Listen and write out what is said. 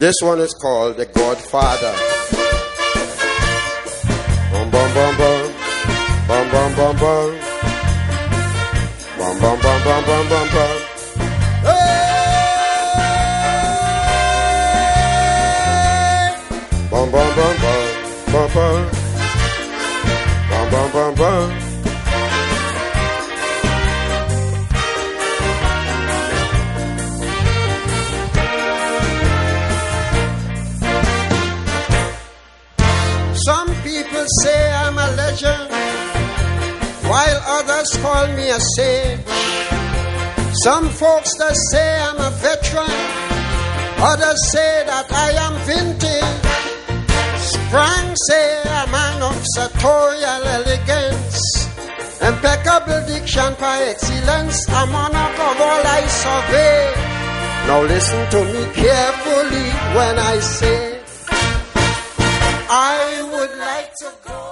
This one is called The Godfather. Bum bum bum bum, bum bum bum bum, bum bum bum bum bum bum bum. Hey! Bum bum bum bum, bum bum, bum bum bum bum. Some people say I'm a legend, while others call me a sage. Some folks that say I'm a veteran, others say that I am vintage. Sprang say a man of sartorial elegance, impeccable diction par excellence, a monarch of all I survey. Now listen to me carefully when I say I would like to go.